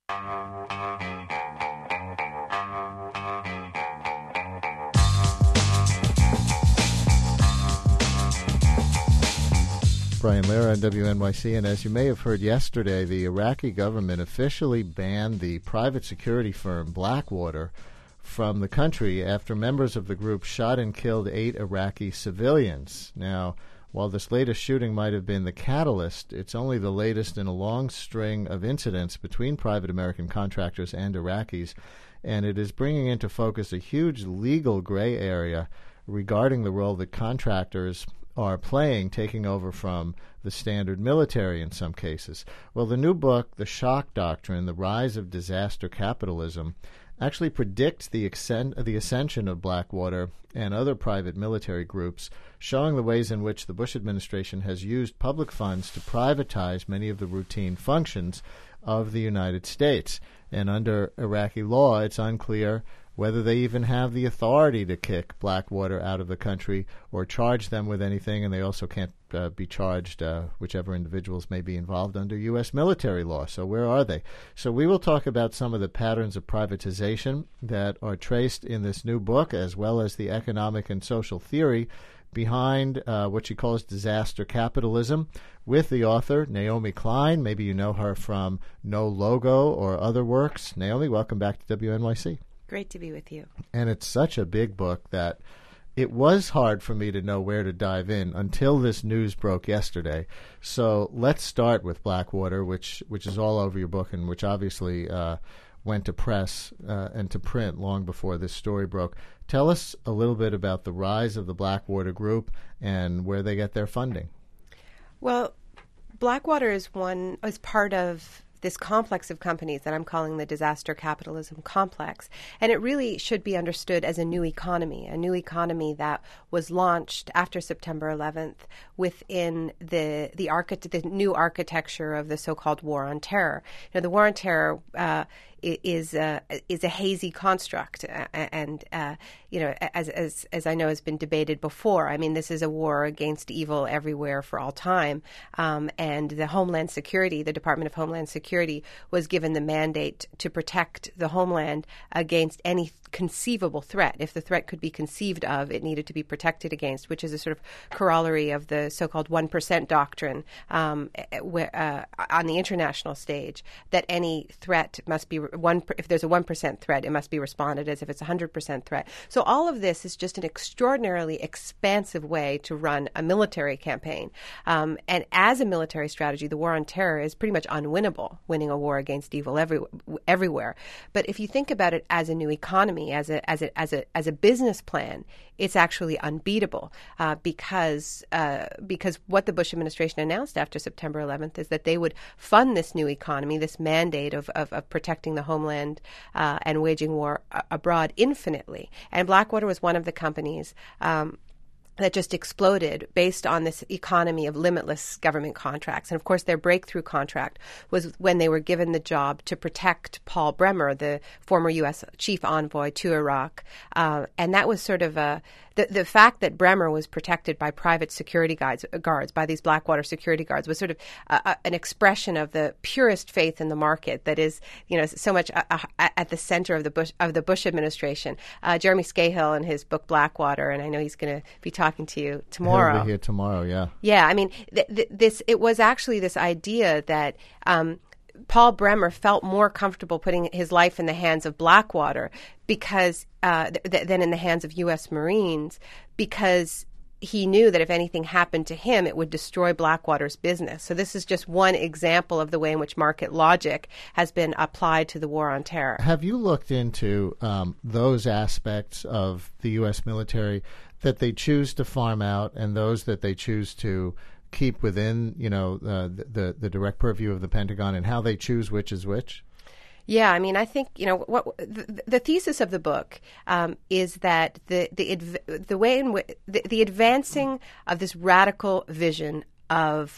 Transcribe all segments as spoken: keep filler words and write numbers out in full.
Brian Lehrer on W N Y C, and as you may have heard yesterday, the Iraqi government officially banned the private security firm Blackwater from the country after members of the group shot and killed eight Iraqi civilians. Now, while this latest shooting might have been the catalyst, it's only the latest in a long string of incidents between private American contractors and Iraqis, and it is bringing into focus a huge legal gray area regarding the role that contractors are playing, taking over from the standard military in some cases. Well, the new book, The Shock Doctrine, The Rise of Disaster Capitalism, actually predicts the, exen- the ascension of Blackwater and other private military groups, showing the ways in which the Bush administration has used public funds to privatize many of the routine functions of the United States. And under Iraqi law, it's unclear whether they even have the authority to kick Blackwater out of the country or charge them with anything, and they also can't uh, be charged, uh, whichever individuals may be involved, under U S military law. So where are they? So we will talk about some of the patterns of privatization that are traced in this new book, as well as the economic and social theory behind uh, what she calls disaster capitalism, with the author, Naomi Klein. Maybe you know her from No Logo or other works. Naomi, welcome back to W N Y C. Great to be with you. And it's such a big book that it was hard for me to know where to dive in until this news broke yesterday. So let's start with Blackwater, which which is all over your book and which obviously uh, went to press uh, and to print long before this story broke. Tell us a little bit about the rise of the Blackwater Group and where they get their funding. Well, Blackwater is one is part of this complex of companies that I'm calling the disaster capitalism complex. And it really should be understood as a new economy, a new economy that was launched after September eleventh within the the, archi- the new architecture of the so-called War on Terror. You know, the War on Terror uh, is a, is a hazy construct, and uh, you know, as as as I know has been debated before. I mean, this is a war against evil everywhere for all time, um, and the Homeland Security, the Department of Homeland Security, was given the mandate to protect the homeland against any conceivable threat. If the threat could be conceived of, it needed to be protected against, which is a sort of corollary of the so-called one percent doctrine um, where, uh, on the international stage, that any threat must be one. If there's a one percent threat, it must be responded as if it's a one hundred percent threat. So all of this is just an extraordinarily expansive way to run a military campaign. Um, and as a military strategy, the War on Terror is pretty much unwinnable, winning a war against evil every, everywhere. But if you think about it as a new economy, as a as a as a as a business plan, it's actually unbeatable uh, because uh, because what the Bush administration announced after September eleventh is that they would fund this new economy, this mandate of of, of protecting the homeland uh, and waging war a- abroad infinitely. And Blackwater was one of the companies Um, that just exploded based on this economy of limitless government contracts. And of course, their breakthrough contract was when they were given the job to protect Paul Bremer, the former U S chief envoy to Iraq. Uh, and that was sort of a, the, the fact that Bremer was protected by private security guards, guards by these Blackwater security guards, was sort of a, a, an expression of the purest faith in the market that is, you know, so much a, a, at the center of the Bush, of the Bush administration. Uh, Jeremy Scahill in his book Blackwater, and I know he's going to be talking talking to you tomorrow. He'll be here tomorrow, yeah. Yeah, I mean, th- th- this it was actually this idea that um, Paul Bremer felt more comfortable putting his life in the hands of Blackwater because uh, th- than in the hands of U S Marines, because he knew that if anything happened to him, it would destroy Blackwater's business. So this is just one example of the way in which market logic has been applied to the War on Terror. Have you looked into um, those aspects of the U S military that they choose to farm out and those that they choose to keep within, you know, uh, the, the the direct purview of the Pentagon, and how they choose which is which? Yeah, I mean, I think, you know, what the, the thesis of the book um, is that the the the way in which the, the advancing of this radical vision of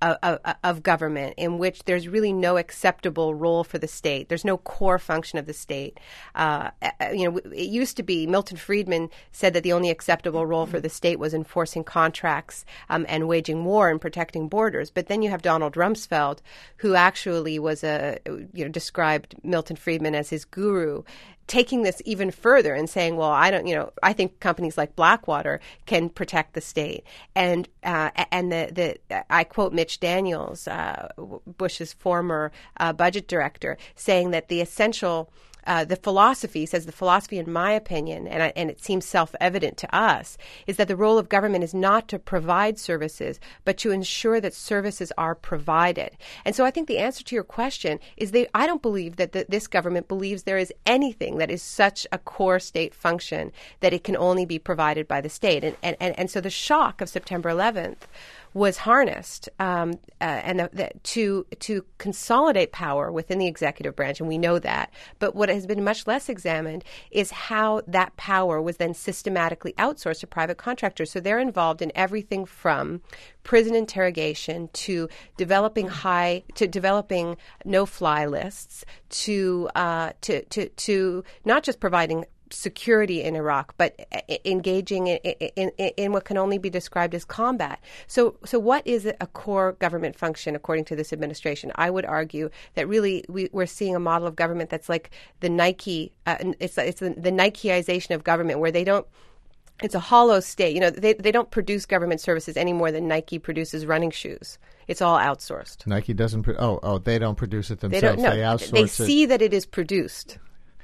of, of, of government in which there's really no acceptable role for the state. There's no core function of the state. Uh, you know, it used to be Milton Friedman said that the only acceptable role for the state was enforcing contracts um, and waging war and protecting borders. But then you have Donald Rumsfeld, who actually was a, you know, described Milton Friedman as his guru, taking this even further and saying, well, I don't, you know, I think companies like Blackwater can protect the state. And uh, and the, the I quote Mitch Daniels, uh, Bush's former uh, budget director, saying that the essential Uh, the philosophy, says the philosophy, in my opinion, and, I, and it seems self-evident to us, is that the role of government is not to provide services, but to ensure that services are provided. And so I think the answer to your question is they, I don't believe that the, this government believes there is anything that is such a core state function that it can only be provided by the state. And, and, and, and so the shock of September eleventh was harnessed um, uh, and the, the, to to consolidate power within the executive branch, and we know that. But what has been much less examined is how that power was then systematically outsourced to private contractors. So they're involved in everything from prison interrogation to developing high to developing no-fly lists to uh, to to to not just providing security in Iraq, but engaging in, in, in, in what can only be described as combat. So, so what is a core government function according to this administration? I would argue that really we, we're seeing a model of government that's like the Nike. Uh, it's it's the, the Nikeization of government, where they don't. It's a hollow state. You know, they they don't produce government services any more than Nike produces running shoes. It's all outsourced. Nike doesn't. Pro- oh, oh, they don't produce it themselves. They don't. No, they outsource they it. see that it is produced.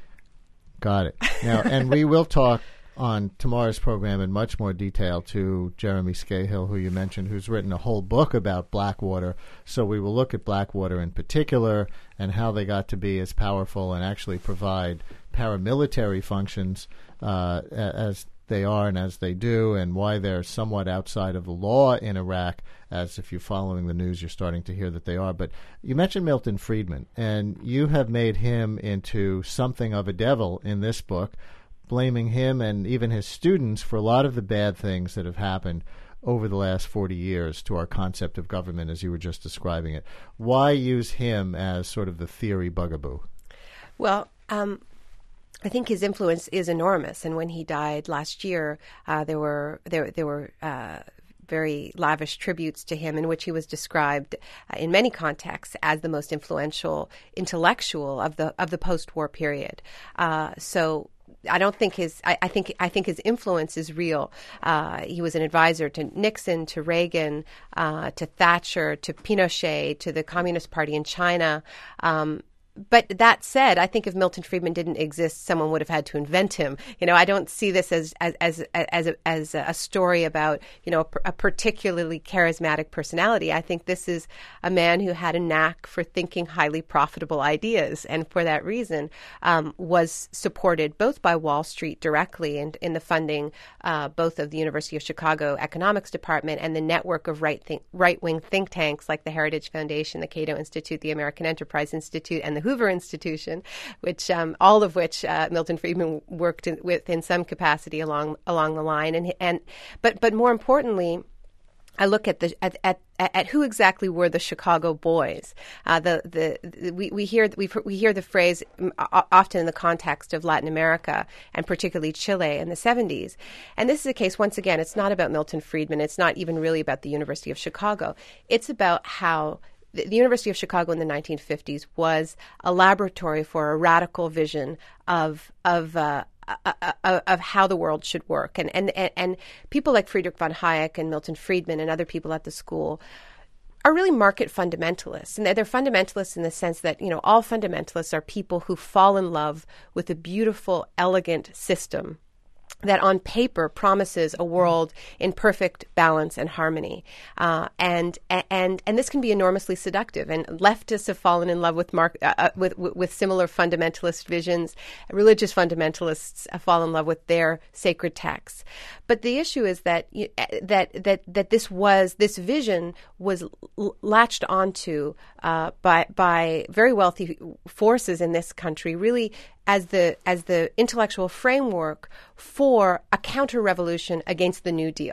Got it. Now, and we will talk on tomorrow's program in much more detail to Jeremy Scahill, who you mentioned, who's written a whole book about Blackwater. So we will look at Blackwater in particular and how they got to be as powerful and actually provide paramilitary functions uh, as they are and as they do, and why they're somewhat outside of the law in Iraq, as if you're following the news, you're starting to hear that they are. But you mentioned Milton Friedman, and you have made him into something of a devil in this book, blaming him and even his students for a lot of the bad things that have happened over the last forty years to our concept of government, as you were just describing it. Why use him as sort of the theory bugaboo? Well, um I think his influence is enormous, and when he died last year, uh, there were there there were uh, very lavish tributes to him, in which he was described uh, in many contexts as the most influential intellectual of the of the post-war period. Uh, so. I don't think his. I, I think. I think his influence is real. Uh, he was an advisor to Nixon, to Reagan, uh, to Thatcher, to Pinochet, to the Communist Party in China. Um, But that said, I think if Milton Friedman didn't exist, someone would have had to invent him. You know, I don't see this as as as as a, as a story about, you know, a, a particularly charismatic personality. I think this is a man who had a knack for thinking highly profitable ideas, and for that reason um, was supported both by Wall Street directly and in the funding uh, both of the University of Chicago Economics Department and the network of right think, right-wing think tanks like the Heritage Foundation, the Cato Institute, the American Enterprise Institute, and the Hoover Institution, which um, all of which uh, Milton Friedman worked in, with in some capacity along along the line, and and but but more importantly, I look at the at, at at who exactly were the Chicago boys. Uh, the, the the we we hear we we hear the phrase often in the context of Latin America and particularly Chile in the seventies. And this is a case, once again, it's not about Milton Friedman. It's not even really about the University of Chicago. It's about how the University of Chicago in the nineteen fifties was a laboratory for a radical vision of of uh, uh, of how the world should work, and and and people like Friedrich von Hayek and Milton Friedman and other people at the school are really market fundamentalists, and they're, they're fundamentalists in the sense that, you know, all fundamentalists are people who fall in love with a beautiful, elegant system that on paper promises a world in perfect balance and harmony. Uh, and, and, and this can be enormously seductive. And leftists have fallen in love with, mark, uh, with, with similar fundamentalist visions. Religious fundamentalists fall in love with their sacred texts. But the issue is that, that, that, that this was, this vision was latched onto, uh, by, by very wealthy forces in this country, really as the as the intellectual framework for a counter-revolution against the New Deal.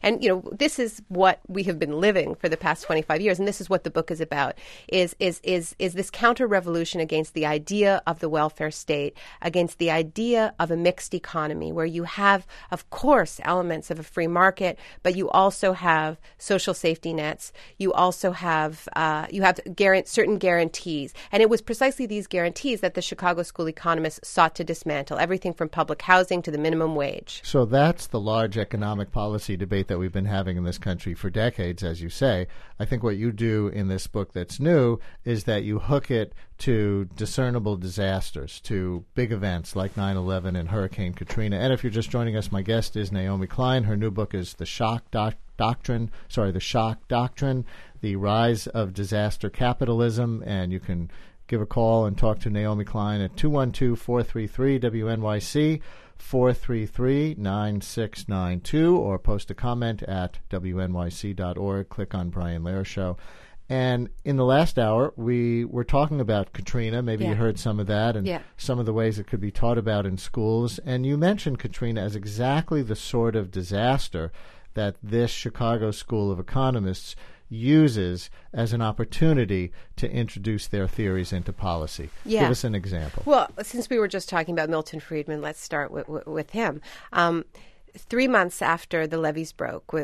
And, you know, this is what we have been living for the past twenty-five years, and this is what the book is about, is is is is this counter-revolution against the idea of the welfare state, against the idea of a mixed economy, where you have, of course, elements of a free market, but you also have social safety nets. You also have uh, you have guarant- certain guarantees. And it was precisely these guarantees that the Chicago School economists sought to dismantle, everything from public housing to the minimum wage. So that's the large economic policy debate that we've been having in this country for decades, as you say. I think what you do in this book that's new is that you hook it to discernible disasters, to big events like nine eleven and Hurricane Katrina. And if you're just joining us, my guest is Naomi Klein. Her new book is The Shock Doc- Doctrine, sorry, The Shock Doctrine, The Rise of Disaster Capitalism. And you can give a call and talk to Naomi Klein at two one two, four three three, W N Y C, four three three, nine six nine two, or post a comment at W N Y C dot org. Click on Brian Lehrer Show. And in the last hour, we were talking about Katrina. Maybe yeah. you heard some of that and yeah. some of the ways it could be taught about in schools. And you mentioned Katrina as exactly the sort of disaster that this Chicago School of Economists uses as an opportunity to introduce their theories into policy. Yeah. Give us an example. Well, since we were just talking about Milton Friedman, let's start with, with, with him. Um, Three months after the levees broke,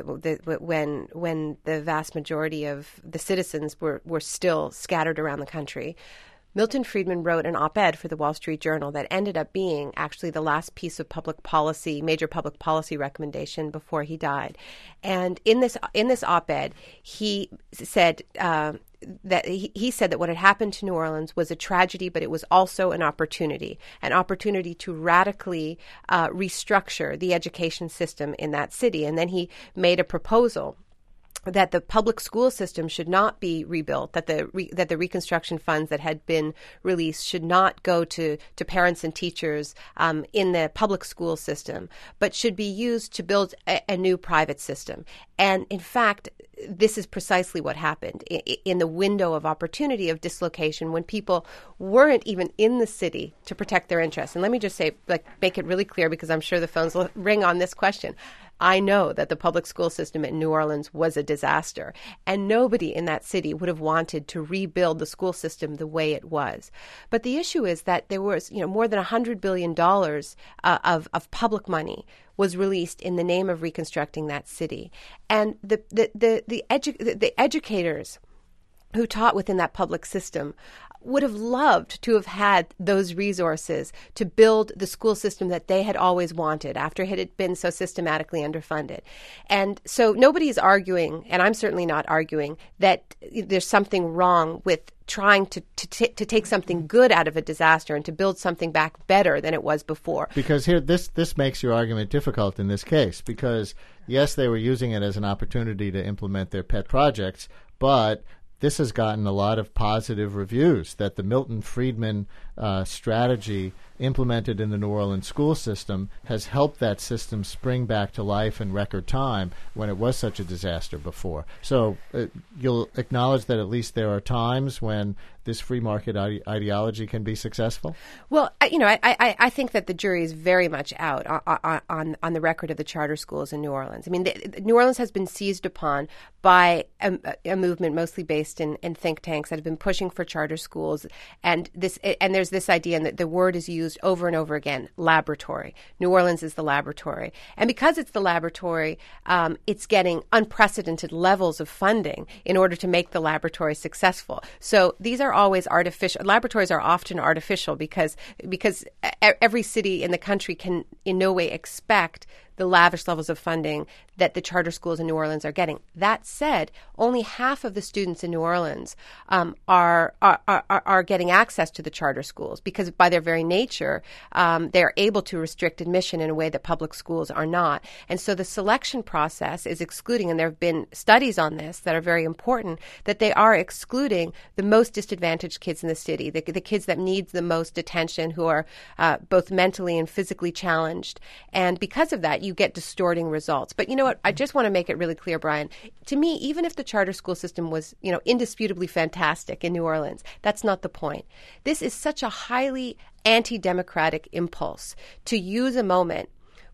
when when the vast majority of the citizens were, were still scattered around the country, Milton Friedman wrote an op-ed for the Wall Street Journal that ended up being actually the last piece of public policy, major public policy recommendation before he died. And in this in this op-ed, he said uh, that he, he said that what had happened to New Orleans was a tragedy, but it was also an opportunity, an opportunity to radically uh, restructure the education system in that city. And then he made a proposal that the public school system should not be rebuilt, that the re, that the reconstruction funds that had been released should not go to, to parents and teachers um, in the public school system, but should be used to build a, a new private system. And in fact, this is precisely what happened in, in the window of opportunity of dislocation when people weren't even in the city to protect their interests. And let me just say, like, make it really clear, because I'm sure the phones will ring on this question. I know that the public school system in New Orleans was a disaster, and nobody in that city would have wanted to rebuild the school system the way it was. But the issue is that there was, you know, more than one hundred billion dollars uh, of, of public money was released in the name of reconstructing that city. And the the the the, edu- the educators who taught within that public system would have loved to have had those resources to build the school system that they had always wanted after it had been so systematically underfunded. And so nobody is arguing, and I'm certainly not arguing, that there's something wrong with trying to, to, t- to take something good out of a disaster and to build something back better than it was before. Because here, this, this makes your argument difficult in this case, because yes, they were using it as an opportunity to implement their pet projects, but this has gotten a lot of positive reviews, that the Milton Friedman uh, strategy implemented in the New Orleans school system has helped that system spring back to life in record time when it was such a disaster before. So uh, you'll acknowledge that at least there are times when this free market ide- ideology can be successful? Well, I, you know, I, I, I think that the jury is very much out on, on, on the record of the charter schools in New Orleans. I mean, the, New Orleans has been seized upon by a, a movement mostly based in, in think tanks that have been pushing for charter schools, and this and there's this idea, and that the word is used over and over again: laboratory. New Orleans is the laboratory, and because it's the laboratory, um, it's getting unprecedented levels of funding in order to make the laboratory successful. So these are always artificial. Laboratories are often artificial because because every city in the country can in no way expect the lavish levels of funding that the charter schools in New Orleans are getting. That said, only half of the students in New Orleans um, are, are, are are getting access to the charter schools because by their very nature, um, they are able to restrict admission in a way that public schools are not. And so the selection process is excluding, and there have been studies on this that are very important, that they are excluding the most disadvantaged kids in the city, the, the kids that need the most attention, who are uh, both mentally and physically challenged. And because of that, you get distorting results. But you know what? I just want to make it really clear, Brian. To me, even if the charter school system was, you know, indisputably fantastic in New Orleans, that's not the point. This is such a highly anti-democratic impulse to use a moment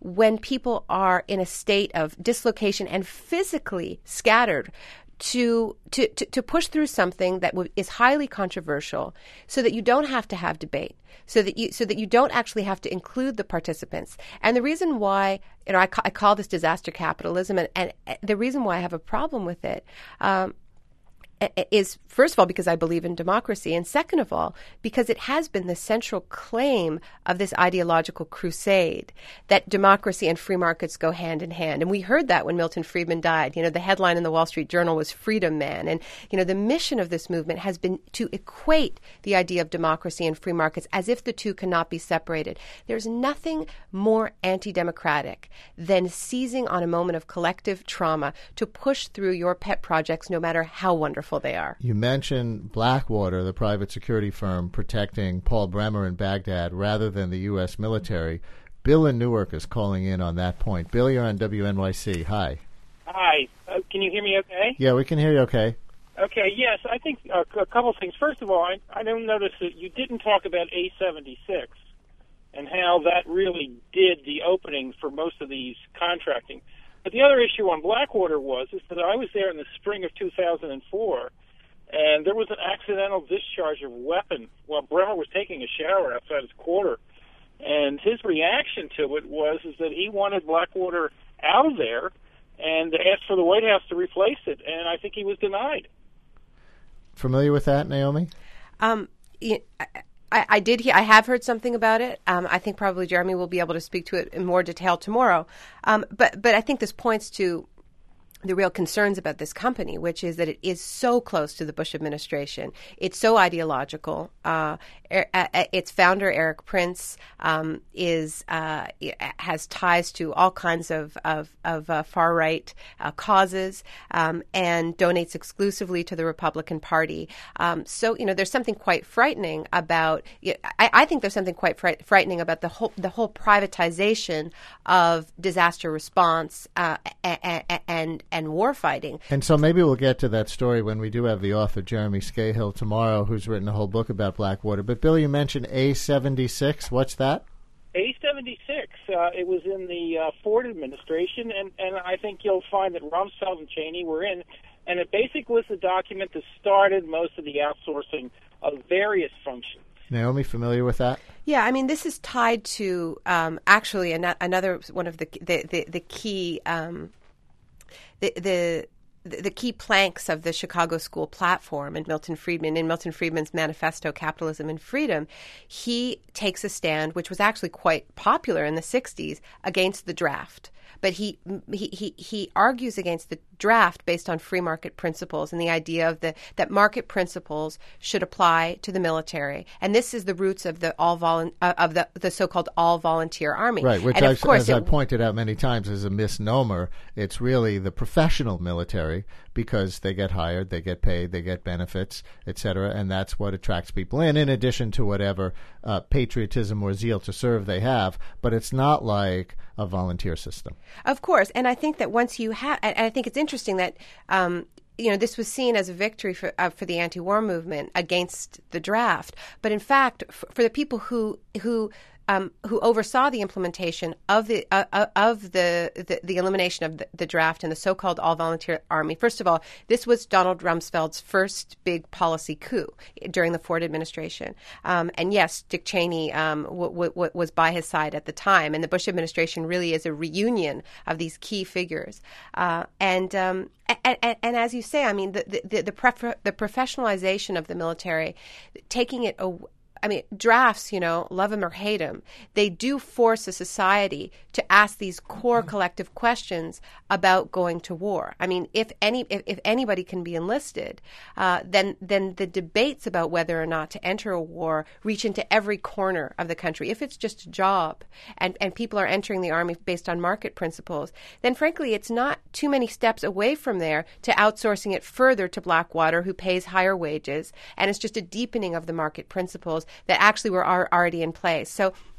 when people are in a state of dislocation and physically scattered, to, to, to, to push through something that w- is highly controversial so that you don't have to have debate, so that you so that you don't actually have to include the participants. And the reason why, you know, I, ca- I call this disaster capitalism, and, and the reason why I have a problem with it um, is, first of all, because I believe in democracy, and second of all, because it has been the central claim of this ideological crusade that democracy and free markets go hand in hand. And we heard that when Milton Friedman died. You know, the headline in the Wall Street Journal was Freedom Man. And, you know, the mission of this movement has been to equate the idea of democracy and free markets as if the two cannot be separated. There's nothing more anti-democratic than seizing on a moment of collective trauma to push through your pet projects, no matter how wonderful they are. You mentioned Blackwater, the private security firm protecting Paul Bremer in Baghdad rather than the U S military. Bill in Newark is calling in on that point. Bill, you're on W N Y C. Hi. Hi. Uh, can you hear me okay? Yeah, we can hear you okay. Okay, yes. I think uh, a couple of things. First of all, I, I don't notice that you didn't talk about A seventy-six and how that really did the opening for most of these contracting. But the other issue on Blackwater was is that I was there in the spring of two thousand four, and there was an accidental discharge of a weapon while Bremer was taking a shower outside his quarter. And his reaction to it was is that he wanted Blackwater out of there and asked for the White House to replace it, and I think he was denied. Familiar with that, Naomi? Um, I, I, I did hear, I have heard something about it. Um, I think probably Jeremy will be able to speak to it in more detail tomorrow. Um, but, but I think this points to the real concerns about this company, which is that it is so close to the Bush administration. It's so ideological. Uh, er, uh, its founder, Eric Prince, um, is uh, has ties to all kinds of of, of uh, far right uh, causes um, and donates exclusively to the Republican Party. Um, so you know, there's something quite frightening about. I, I think there's something quite fright, frightening about the whole the whole privatization of disaster response uh, and. and and war fighting. And so maybe we'll get to that story when we do have the author Jeremy Scahill tomorrow, who's written a whole book about Blackwater. But Bill, you mentioned A seventy-six. What's that? A seventy-six. Uh, it was in the uh, Ford administration, and, and I think you'll find that Rumsfeld and Cheney were in, and it basically was the document that started most of the outsourcing of various functions. Naomi, familiar with that? Yeah, I mean, this is tied to um, actually an- another one of the the, the, the key um, The, the the key planks of the Chicago School platform and Milton Friedman, in Milton Friedman's manifesto, Capitalism and Freedom, he takes a stand, which was actually quite popular in the sixties, against the draft. But he he he, he argues against the draft based on free market principles and the idea of the that market principles should apply to the military. And this is the roots of the all volu- uh, of the, the so-called all volunteer army. Right, which and I've, of course as it, I've pointed out many times is a misnomer. It's really the professional military because they get hired, they get paid, they get benefits, et cetera, and that's what attracts people in, in addition to whatever uh, patriotism or zeal to serve they have. But it's not like a volunteer system. Of course, and I think that once you have, and I think it's interesting that um, you know this was seen as a victory for uh, for the anti-war movement against the draft, but in fact, f- for the people who who. Um, who oversaw the implementation of the uh, of the, the the elimination of the, the draft and the so-called all-volunteer army. First of all, this was Donald Rumsfeld's first big policy coup during the Ford administration. Um, and yes, Dick Cheney um, w- w- was by his side at the time, and the Bush administration really is a reunion of these key figures. Uh, and, um, and, and and as you say, I mean, the the the, the, prefer- the professionalization of the military, taking it away. I mean, drafts, you know, love them or hate them, they do force a society to ask these core collective questions about going to war. I mean, if any, if, if anybody can be enlisted, uh, then then the debates about whether or not to enter a war reach into every corner of the country. If it's just a job and, and people are entering the army based on market principles, then frankly, it's not too many steps away from there to outsourcing it further to Blackwater, who pays higher wages, and it's just a deepening of the market principles that actually were are already in place. So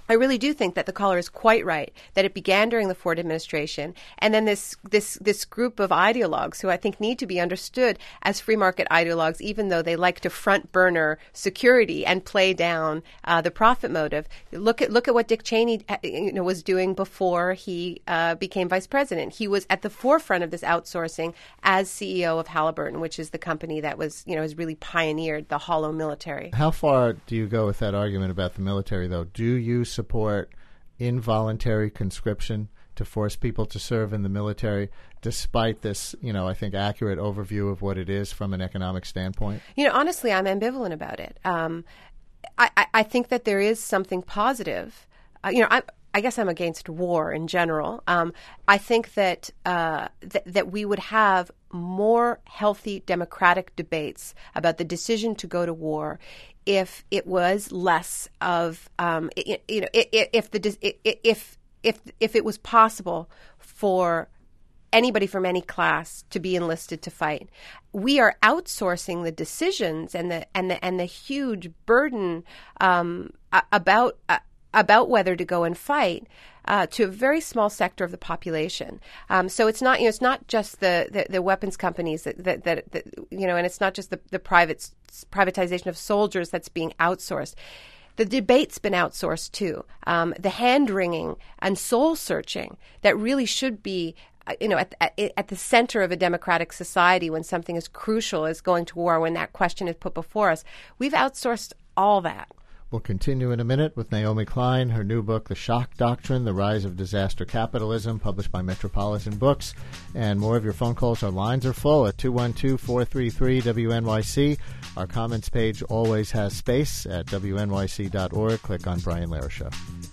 I really do think that the caller is quite right, that it began during the Ford administration, and then this this this group of ideologues who I think need to be understood as free market ideologues, even though they like to front burner security and play down uh, the profit motive. Look at look at what Dick Cheney you know, was doing before he uh, became vice president. He was at the forefront of this outsourcing as C E O of Halliburton, which is the company that was you know has really pioneered the hollow military. How far do you go with that argument about the military, though? Do you support involuntary conscription to force people to serve in the military, despite this, you know, I think accurate overview of what it is from an economic standpoint? You know, honestly, I'm ambivalent about it. Um, I, I, I think that there is something positive. Uh, you know, I, I guess I'm against war in general. Um, I think that uh, th- that we would have more healthy democratic debates about the decision to go to war if it was less of, um, you know, if the if if if it was possible for anybody from any class to be enlisted to fight. We are outsourcing the decisions and the and the and the huge burden um, about uh, about whether to go and fight uh, to a very small sector of the population. Um, so it's not you know it's not just the, the, the weapons companies that, that, that, that you know, and it's not just the the private privatization of soldiers that's being outsourced. The debate's been outsourced too. Um, the hand-wringing and soul-searching that really should be, you know, at, at, at the center of a democratic society when something as crucial as going to war, when that question is put before us. We've outsourced all that. We'll continue in a minute with Naomi Klein, her new book, The Shock Doctrine, The Rise of Disaster Capitalism, published by Metropolitan Books. And more of your phone calls. Our lines are full at two one two, four three three, W N Y C. Our comments page always has space at W N Y C dot org. Click on Brian Lehrer Show.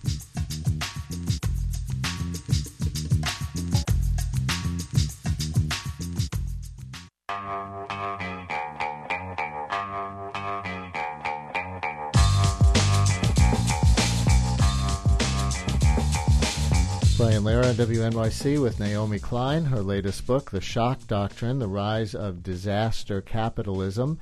Brian Lehrer on W N Y C with Naomi Klein, her latest book, The Shock Doctrine, The Rise of Disaster Capitalism.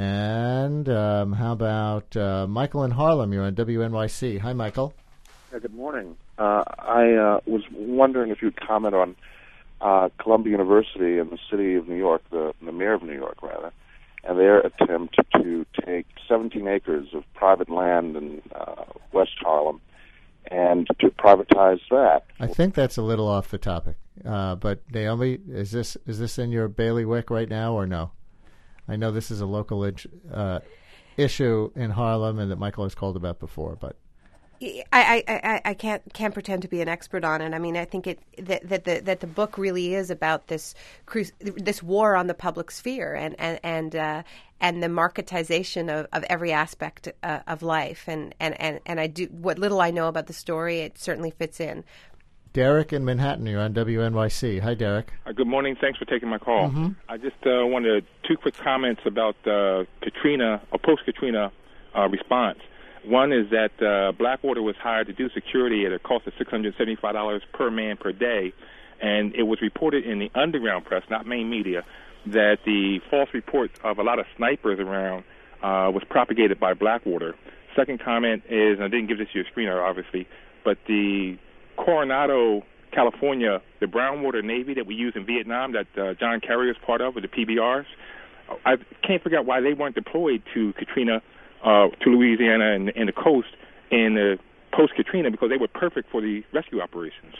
And um, how about uh, Michael in Harlem? You're on W N Y C. Hi, Michael. Yeah, good morning. Uh, I uh, was wondering if you'd comment on uh, Columbia University and the city of New York, the, the mayor of New York, rather, and their attempt to take seventeen acres of private land in uh, West Harlem and to privatize that. I think that's a little off the topic. Uh, but Naomi, is this is this in your bailiwick right now or no? I know this is a local uh, issue in Harlem and that Michael has called about before, but I, I, I, I can't can't pretend to be an expert on it. I mean, I think it that that the that the book really is about this this war on the public sphere and and and uh, and the marketization of, of every aspect uh, of life. And, and, and, and I do what little I know about the story, it certainly fits in. Derek in Manhattan, you're on W N Y C. Hi, Derek. Uh, good morning. Thanks for taking my call. Mm-hmm. I just uh, wanted two quick comments about uh, Katrina, or post-Katrina uh, response. One is that uh, Blackwater was hired to do security at a cost of six hundred seventy-five dollars per man per day, and it was reported in the underground press, not main media, that the false report of a lot of snipers around uh, was propagated by Blackwater. Second comment is, and I didn't give this to your screener, obviously, but the Coronado, California, the Brownwater Navy that we use in Vietnam that uh, John Kerry is part of, with the P B Rs, I can't figure out why they weren't deployed to Katrina, uh, to Louisiana and, and the coast in the post-Katrina, because they were perfect for the rescue operations.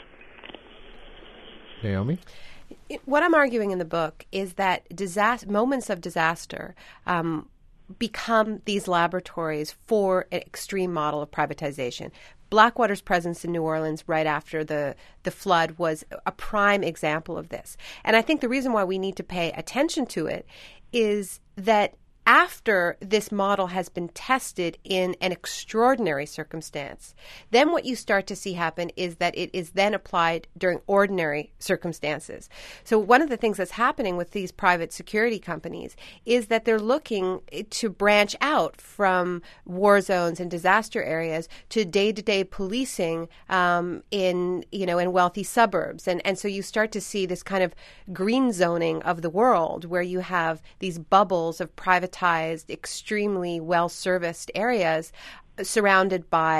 Naomi? What I'm arguing in the book is that disaster, moments of disaster um, become these laboratories for an extreme model of privatization. Blackwater's presence in New Orleans right after the, the flood was a prime example of this. And I think the reason why we need to pay attention to it is that after this model has been tested in an extraordinary circumstance, then what you start to see happen is that it is then applied during ordinary circumstances. So one of the things that's happening with these private security companies is that they're looking to branch out from war zones and disaster areas to day-to-day policing um, in, you know, in wealthy suburbs. And, and so you start to see this kind of green zoning of the world where you have these bubbles of privatized, extremely well-serviced areas surrounded by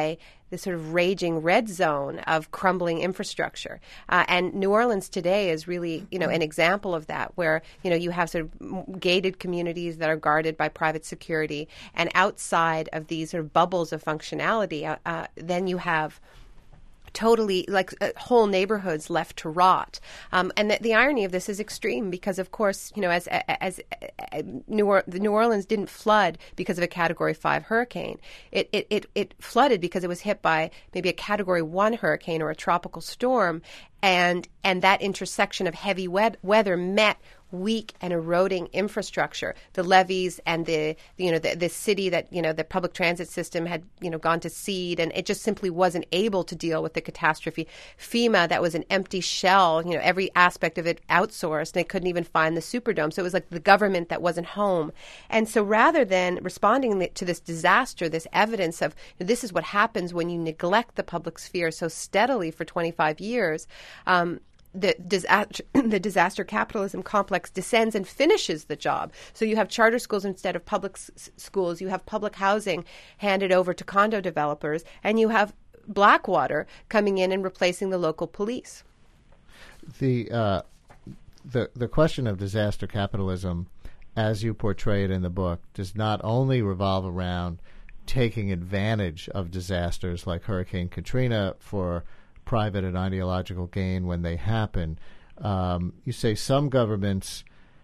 this sort of raging red zone of crumbling infrastructure. Uh, and New Orleans today is really, you know, an example of that, where, you know, you have sort of gated communities that are guarded by private security, and outside of these sort of bubbles of functionality, uh, uh, then you have totally, like, uh, whole neighborhoods left to rot. Um, and the, the irony of this is extreme because, of course, you know, as as, as New, or- the New Orleans didn't flood because of a Category five hurricane. It, it, it, it flooded because it was hit by maybe a Category one hurricane or a tropical storm, and and that intersection of heavy wed- weather met weak and eroding infrastructure, the levees and the, the you know the, the city that, you know, the public transit system had, you know, gone to seed, and it just simply wasn't able to deal with the catastrophe. FEMA, that was an empty shell, you know, every aspect of it outsourced, and they couldn't even find the Superdome. So it was like the government that wasn't home. And so rather than responding to this disaster, this evidence of, you know, this is what happens when you neglect the public sphere so steadily for twenty-five years, um, The disaster, the disaster capitalism complex descends and finishes the job. So you have charter schools instead of public s- schools. You have public housing handed over to condo developers, and you have Blackwater coming in and replacing the local police. The uh, the the question of disaster capitalism, as you portray it in the book, does not only revolve around taking advantage of disasters like Hurricane Katrina for private and ideological gain when they happen. Um, you say some governments,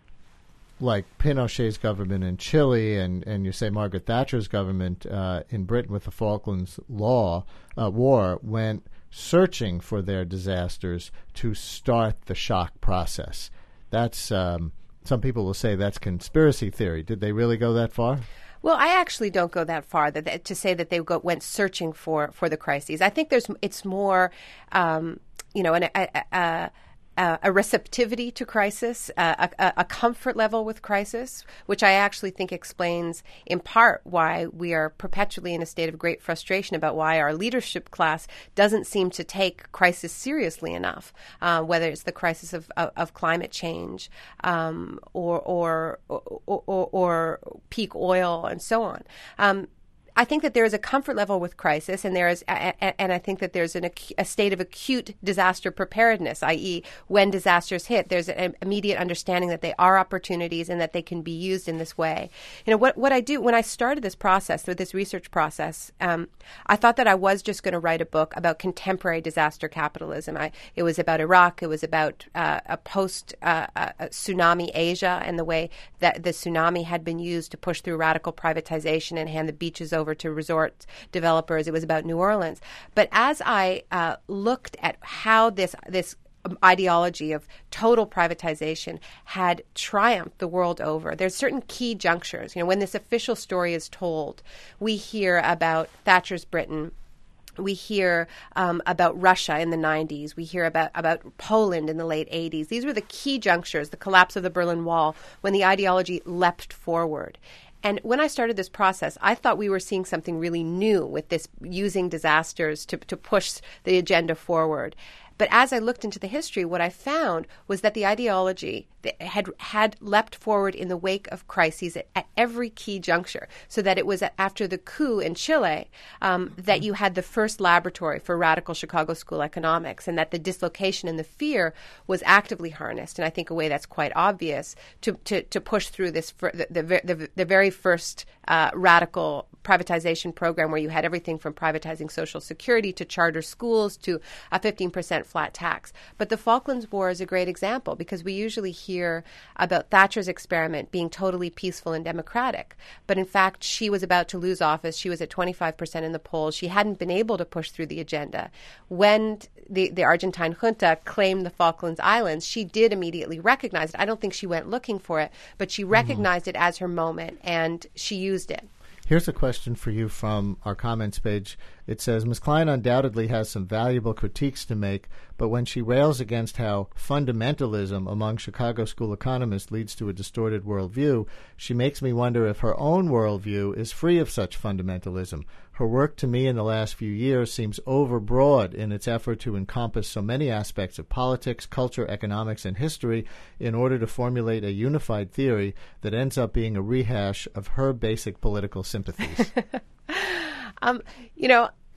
like Pinochet's government in Chile, and, and you say Margaret Thatcher's government uh, in Britain with the Falklands Law uh, War, went searching for their disasters to start the shock process. That's um, some people will say that's conspiracy theory. Did they really go that far? Well, I actually don't go that far that, that, to say that they go, went searching for, for the crises. I think there's it's more, um, you know, an, a, a, a, a receptivity to crisis, a, a, a comfort level with crisis, which I actually think explains in part why we are perpetually in a state of great frustration about why our leadership class doesn't seem to take crisis seriously enough, uh, whether it's the crisis of, of, of climate change um, or, or, or, or, or peak oil and so on. Um, I think that there is a comfort level with crisis, and there is, and I think that there's an, a state of acute disaster preparedness, that is, when disasters hit, there's an immediate understanding that they are opportunities and that they can be used in this way. You know, what what I do when I started this process, through this research process, um, I thought that I was just going to write a book about contemporary disaster capitalism. I, it was about Iraq. It was about uh, a post uh, uh, tsunami Asia and the way that the tsunami had been used to push through radical privatization and hand the beaches over to resort developers. It was about New Orleans. But as I uh, looked at how this this ideology of total privatization had triumphed the world over, there's certain key junctures. You know, when this official story is told, we hear about Thatcher's Britain. We hear um, about Russia in the nineties. We hear about, about Poland in the late eighties. These were the key junctures, the collapse of the Berlin Wall, when the ideology leapt forward. And when I started this process, I thought we were seeing something really new with this using disasters to, to push the agenda forward. But as I looked into the history, what I found was that the ideology had had leapt forward in the wake of crises at, at every key juncture, so that it was after the coup in Chile um, that you had the first laboratory for radical Chicago School economics, and that the dislocation and the fear was actively harnessed, and I think a way that's quite obvious, to, to, to push through this for the, the, the, the very first uh, radical privatization program, where you had everything from privatizing Social Security to charter schools to a fifteen percent flat tax. But the Falklands War is a great example, because we usually hear about Thatcher's experiment being totally peaceful and democratic. But in fact, she was about to lose office. She was at twenty-five percent in the polls. She hadn't been able to push through the agenda. When the, the Argentine junta claimed the Falklands Islands, she did immediately recognize it. I don't think she went looking for it, but she recognized mm-hmm. it as her moment, and she used it. Here's a question for you from our comments page. It says, Miz Klein undoubtedly has some valuable critiques to make, but when she rails against how fundamentalism among Chicago school economists leads to a distorted worldview, she makes me wonder if her own worldview is free of such fundamentalism. Her work to me in the last few years seems overbroad in its effort to encompass so many aspects of politics, culture, economics, and history in order to formulate a unified theory that ends up being a rehash of her basic political sympathies. um, you know,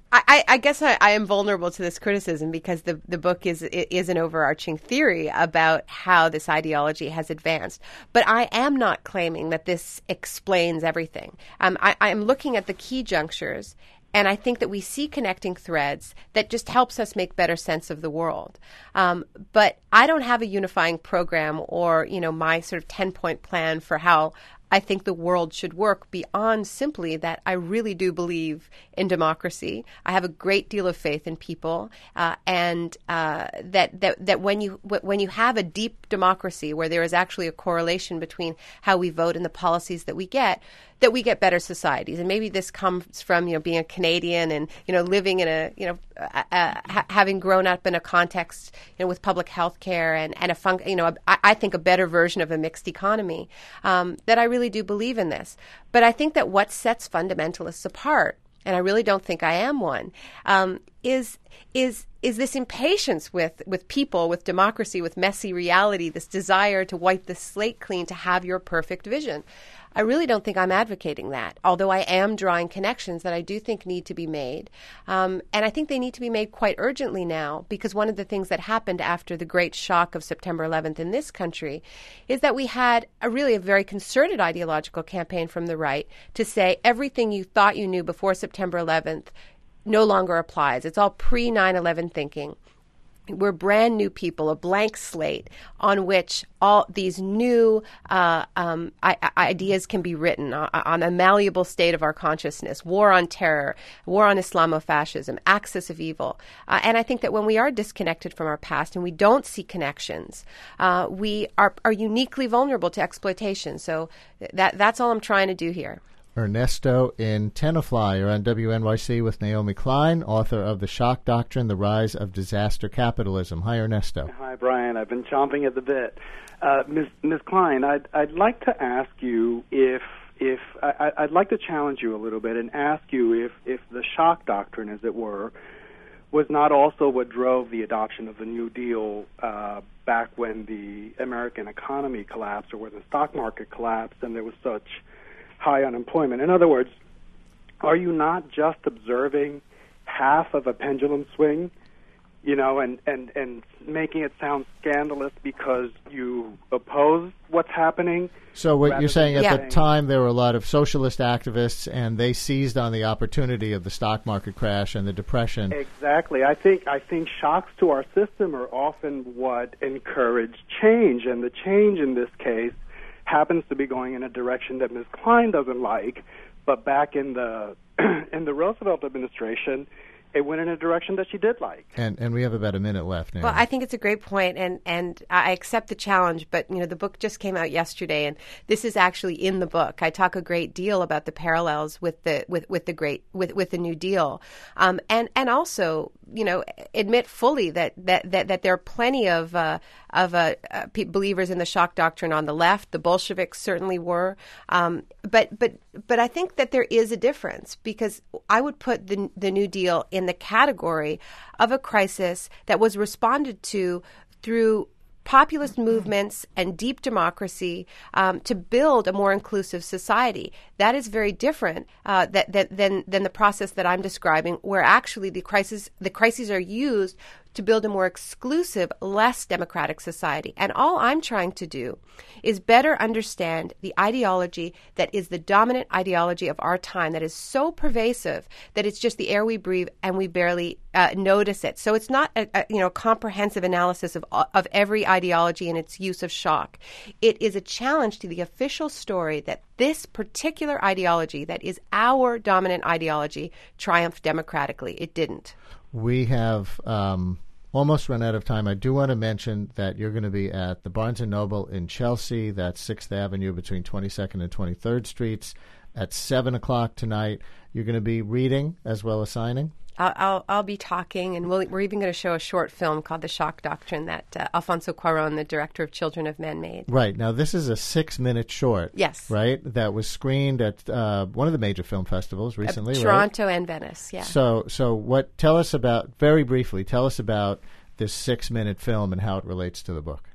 I, I guess I, I am vulnerable to this criticism because the, the book is is an overarching theory about how this ideology has advanced. But I am not claiming that this explains everything. Um, I, I am looking at the key junctures, and I think that we see connecting threads that just helps us make better sense of the world. Um, but I don't have a unifying program or, you know, my sort of ten-point plan for how I think the world should work beyond simply that I really do believe in democracy. I have a great deal of faith in people, uh, and uh, that that that when you when you have a deep democracy where there is actually a correlation between how we vote and the policies that we get, that we get better societies. And maybe this comes from, you know, being a Canadian and, you know, living in a, you know, uh, uh, ha- having grown up in a context, you know, with public health care and, and a fun, you know, a, I, I think a better version of a mixed economy, um, that I really do believe in this. But I think that what sets fundamentalists apart, and I really don't think I am one, um, is is is this impatience with, with people, with democracy, with messy reality, this desire to wipe the slate clean, to have your perfect vision. I really don't think I'm advocating that, although I am drawing connections that I do think need to be made. Um, and I think they need to be made quite urgently now, because one of the things that happened after the great shock of September eleventh in this country is that we had a really a very concerted ideological campaign from the right to say everything you thought you knew before September eleventh no longer applies. It's all pre nine eleven thinking. We're brand new people, a blank slate on which all these new uh, um, I- ideas can be written on, on a malleable state of our consciousness, war on terror, war on Islamofascism, axis of evil. Uh, and I think that when we are disconnected from our past and we don't see connections, uh, we are, are uniquely vulnerable to exploitation. So that that's all I'm trying to do here. Ernesto in Tenafly. You're on W N Y C with Naomi Klein, author of The Shock Doctrine, The Rise of Disaster Capitalism. Hi, Ernesto. Hi, Brian. I've been chomping at the bit. Uh, Miz Miz Klein, I'd, I'd like to ask you if, if I, I'd like to challenge you a little bit and ask you if, if the shock doctrine, as it were, was not also what drove the adoption of the New Deal uh, back when the American economy collapsed, or when the stock market collapsed and there was such high unemployment. In other words, are you not just observing half of a pendulum swing, you know, and, and, and making it sound scandalous because you oppose what's happening? So what you're saying, at yeah. the time there were a lot of socialist activists, and they seized on the opportunity of the stock market crash and the depression. Exactly. I think I think shocks to our system are often what encourage change, and the change in this case happens to be going in a direction that Miz Klein doesn't like, but back in the in the Roosevelt administration, it went in a direction that she did like. And and we have about a minute left now. Well, I think it's a great point, and, and I accept the challenge, but, you know, the book just came out yesterday, and this is actually in the book. I talk a great deal about the parallels with the with, with the great with, with the New Deal, um, and and also, you know, admit fully that that, that, that there are plenty of uh, of uh, uh, pe- believers in the shock doctrine on the left. The Bolsheviks certainly were, um, but but but I think that there is a difference, because I would put the the New Deal in the category of a crisis that was responded to through populist movements and deep democracy um, to build a more inclusive society. That is very different uh, that, that, than than the process that I'm describing, where actually the crisis the crises are used to build a more exclusive, less democratic society. And all I'm trying to do is better understand the ideology that is the dominant ideology of our time, that is so pervasive that it's just the air we breathe and we barely uh, notice it. So it's not a, a you know comprehensive analysis of of every ideology and its use of shock. It is a challenge to the official story that this particular ideology, that is our dominant ideology, triumphed democratically. It didn't. We have um, almost run out of time. I do want to mention that you're going to be at the Barnes and Noble in Chelsea. That's sixth Avenue between twenty-second and twenty-third Streets at seven o'clock tonight. You're going to be reading as well as signing? I'll, I'll, I'll be talking, and we'll, we're even going to show a short film called The Shock Doctrine that uh, Alfonso Cuarón, the director of Children of Men, made. Right. Now, this is a six-minute short. Yes. Right? That was screened at uh, one of the major film festivals recently, uh, right? Toronto and Venice, yeah. So, so what? Tell us about, very briefly, tell us about this six-minute film and how it relates to the book.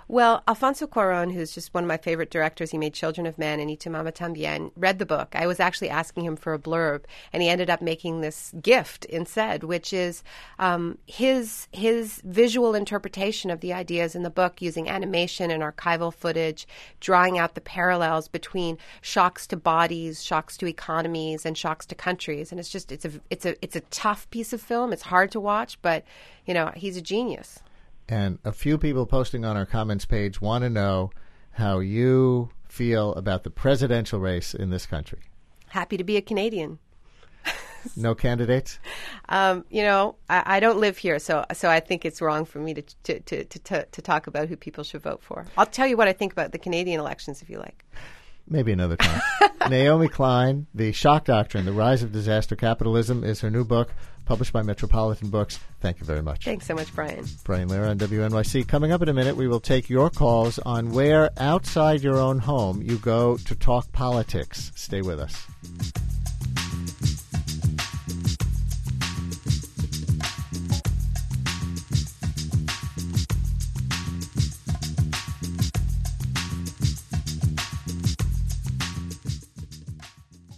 Well, Alfonso Cuarón, who's just one of my favorite directors, he made Children of Men and Y Tu Mama Tambien, read the book. I was actually asking him for a blurb, and he ended up making this gift instead, which is um, his his visual interpretation of the ideas in the book using animation and archival footage, drawing out the parallels between shocks to bodies, shocks to economies, and shocks to countries. And it's just it's a it's a it's a tough piece of film. It's hard to watch, but you know, he's a genius. And a few people posting on our comments page want to know how you feel about the presidential race in this country. Happy to be a Canadian. No candidates? Um, you know, I, I don't live here, so so I think it's wrong for me to to, to to to talk about who people should vote for. I'll tell you what I think about the Canadian elections if you like. Maybe another time. Naomi Klein, The Shock Doctrine, The Rise of Disaster Capitalism is her new book, published by Metropolitan Books. Thank you very much. Thanks so much, Brian. Brian Lehrer on W N Y C. Coming up in a minute, we will take your calls on where outside your own home you go to talk politics. Stay with us.